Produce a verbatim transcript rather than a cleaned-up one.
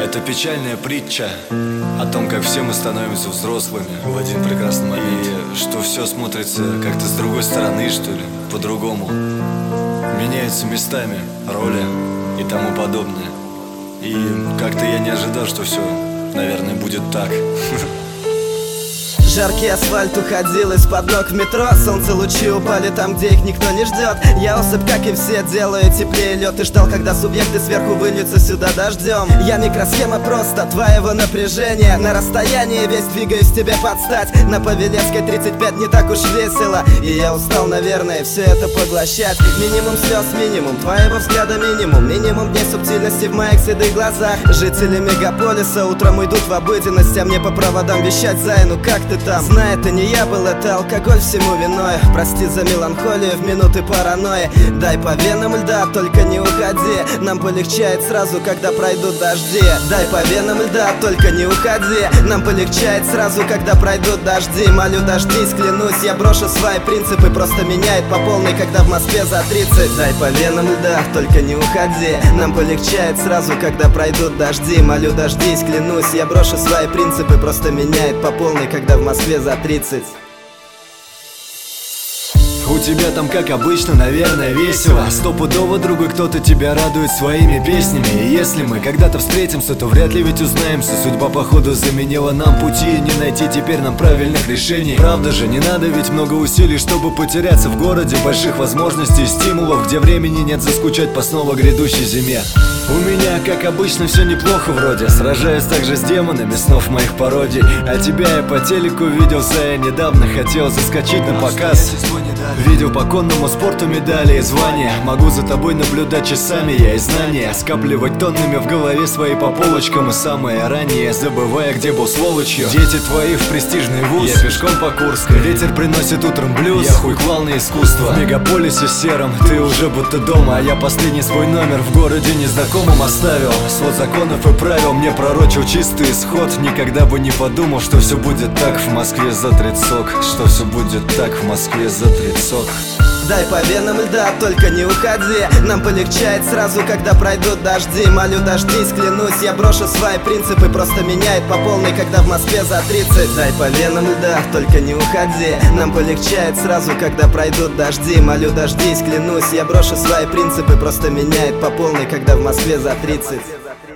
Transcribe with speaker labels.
Speaker 1: Это печальная притча о том, как все мы становимся взрослыми в один прекрасный момент. И что все смотрится как-то с другой стороны, что ли, по-другому. Меняются местами роли и тому подобное. И как-то я не ожидал, что все, наверное, будет так.
Speaker 2: Жаркий асфальт уходил из-под ног в метро. Солнце лучи упали там, где их никто не ждет. Я особь, как и все, делаю теплее лед. И ждал, когда субъекты сверху выльются сюда дождем. Я микросхема просто твоего напряжения. На расстоянии весь двигаюсь тебе подстать. На Павелецкой тридцать пять не так уж весело. И я устал, наверное, все это поглощать. Минимум слез, минимум твоего взгляда, минимум. Минимум дней субтильности в моих седых глазах. Жители мегаполиса утром идут в обыденность, а мне по проводам вещать: Зай, ну как ты там? Знай, это не я был, это алкоголь всему виной. Прости за меланхолию в минуты паранойи. Дай по венам льда, только не уходи. Нам полегчает сразу, когда пройдут дожди. Дай по венам льда, только не уходи. Нам полегчает сразу, когда пройдут дожди. Молю, дождись, клянусь, я брошу свои принципы. Просто меняет по полной, когда в Москве за тридцать. Дай по венам льда, только не уходи. Нам полегчает сразу, когда пройдут дожди. Молю, дождись, клянусь, я брошу свои принципы. Просто меняет по полной, когда в Москве В Москве за тридцать.
Speaker 1: У тебя там, как обычно, наверное, весело. Стопудово, другой, кто-то тебя радует своими песнями. И если мы когда-то встретимся, то вряд ли ведь узнаемся. Судьба, походу, заменила нам пути, и не найти теперь нам правильных решений. Правда же, не надо ведь много усилий, чтобы потеряться в городе. Больших возможностей и стимулов, где времени нет заскучать по снова грядущей зиме. У меня, как обычно, все неплохо вроде. Сражаюсь также с демонами снов моих пародий. А тебя я по телеку видел, Зая, недавно хотел заскочить на показ. Видел по конному спорту медали и звания. Могу за тобой наблюдать часами, я и знания скапливать тоннами в голове свои по полочкам. И самое раннее, забывая, где был сволочью. Дети твои в престижный вуз, я пешком по Курской. Ветер приносит утром блюз, я хуй клал на искусство. В мегаполисе сером, ты уже будто дома. А я последний свой номер в городе незнакомым оставил. Свод законов и правил мне пророчил чистый исход. Никогда бы не подумал, что все будет так в Москве за тридцать. Что все будет так в Москве за тридцать.
Speaker 2: Дай по венам льда, только не уходи. Нам полегчает сразу, когда пройдут дожди. Молю, дождись, клянусь, я брошу свои принципы. Просто меняет по полной, когда в Москве за тридцать. Дай по венам льда, только не уходи. Нам полегчает сразу, когда пройдут дожди. Молю, дождись, клянусь, я брошу свои принципы. Просто меняет по полной, когда в Москве за тридцать.